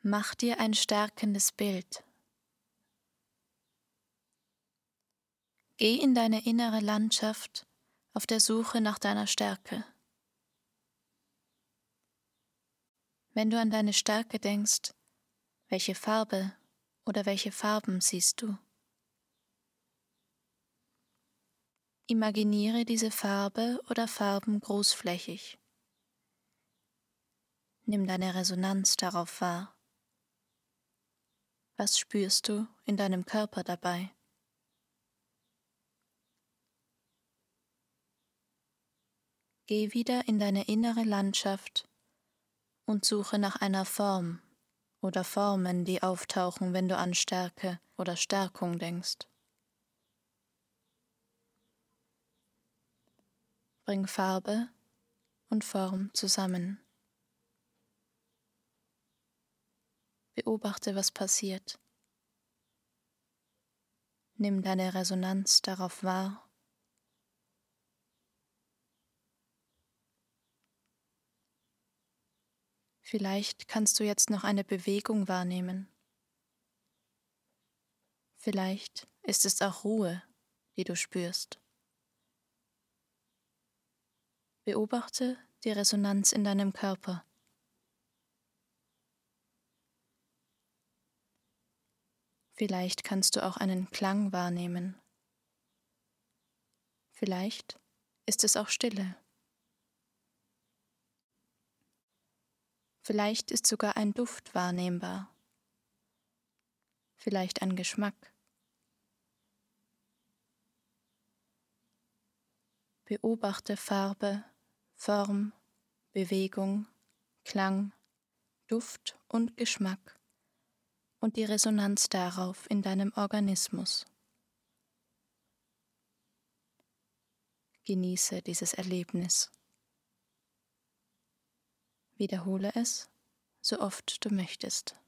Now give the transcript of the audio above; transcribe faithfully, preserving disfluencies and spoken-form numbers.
Mach dir ein stärkendes Bild. Geh in deine innere Landschaft auf der Suche nach deiner Stärke. Wenn du an deine Stärke denkst, welche Farbe oder welche Farben siehst du? Imaginiere diese Farbe oder Farben großflächig. Nimm deine Resonanz darauf wahr. Was spürst du in deinem Körper dabei? Geh wieder in deine innere Landschaft und suche nach einer Form oder Formen, die auftauchen, wenn du an Stärke oder Stärkung denkst. Bring Farbe und Form zusammen. Beobachte, was passiert. Nimm deine Resonanz darauf wahr. Vielleicht kannst du jetzt noch eine Bewegung wahrnehmen. Vielleicht ist es auch Ruhe, die du spürst. Beobachte die Resonanz in deinem Körper. Vielleicht kannst du auch einen Klang wahrnehmen. Vielleicht ist es auch Stille. Vielleicht ist sogar ein Duft wahrnehmbar. Vielleicht ein Geschmack. Beobachte Farbe, Form, Bewegung, Klang, Duft und Geschmack und die Resonanz darauf in deinem Organismus. Genieße dieses Erlebnis. Wiederhole es, so oft du möchtest.